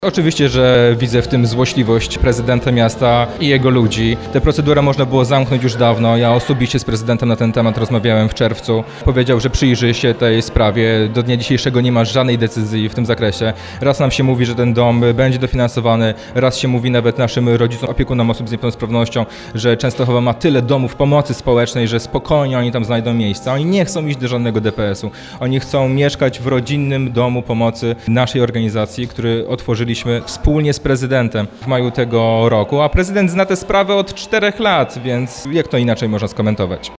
Oczywiście, że widzę w tym złośliwość prezydenta miasta i jego ludzi. Tę procedurę można było zamknąć już dawno. Ja osobiście z prezydentem na ten temat rozmawiałem w czerwcu. Powiedział, że przyjrzy się tej sprawie. Do dnia dzisiejszego nie ma żadnej decyzji w tym zakresie. Raz nam się mówi, że ten dom będzie dofinansowany, raz się mówi nawet naszym rodzicom, opiekunom osób z niepełnosprawnością, że Częstochowa ma tyle domów pomocy społecznej, że spokojnie oni tam znajdą miejsca. Oni nie chcą iść do żadnego DPS-u. Oni chcą mieszkać w rodzinnym domu pomocy naszej organizacji, który otworzyliśmy wspólnie z prezydentem w maju tego roku, a prezydent zna tę sprawę od 4 lat, więc jak to inaczej można skomentować?